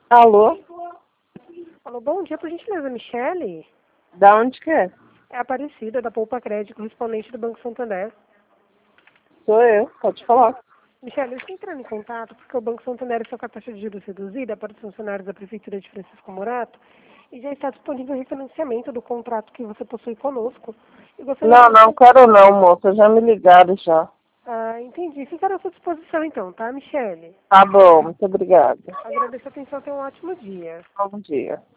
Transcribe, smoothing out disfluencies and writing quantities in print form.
Alô? Alô, bom dia, por gentileza, Michele? Da onde que é? É a Aparecida, da Poupa Crédito, correspondente do Banco Santander. Sou eu, pode falar. Michele, eu estou entrando em contato porque o Banco Santander está com a taxa de juros reduzida para os funcionários da Prefeitura de Francisco Morato e já está disponível o refinanciamento do contrato que você possui conosco. E gostaria Não, de... não quero não, moça. Já me ligaram já. Ah, entendi. Ficará à sua disposição então, tá, Michele? Tá bom, muito obrigada. Agradeço a atenção, tenha um ótimo dia. Bom dia.